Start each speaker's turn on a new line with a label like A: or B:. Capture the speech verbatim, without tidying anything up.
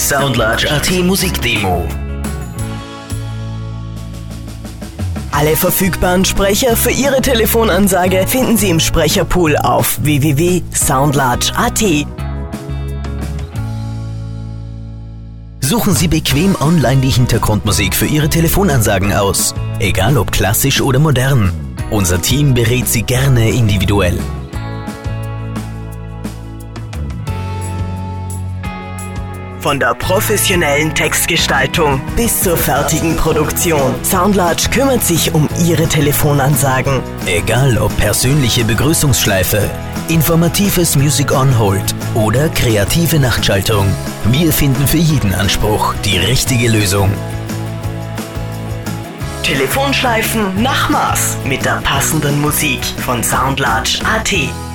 A: Soundlarge punkt at Musikdemo.
B: Alle verfügbaren Sprecher für Ihre Telefonansage finden Sie im Sprecherpool auf w w w punkt soundlarge punkt at.
A: Suchen Sie bequem online die Hintergrundmusik für Ihre Telefonansagen aus. Egal ob klassisch oder modern. Unser Team berät Sie gerne individuell.
B: Von der professionellen Textgestaltung bis zur fertigen Produktion. Soundlarge kümmert sich um Ihre Telefonansagen.
A: Egal ob persönliche Begrüßungsschleife, informatives Music on Hold oder kreative Nachtschaltung. Wir finden für jeden Anspruch die richtige Lösung.
B: Telefonschleifen nach Maß mit der passenden Musik von Soundlarge punkt at.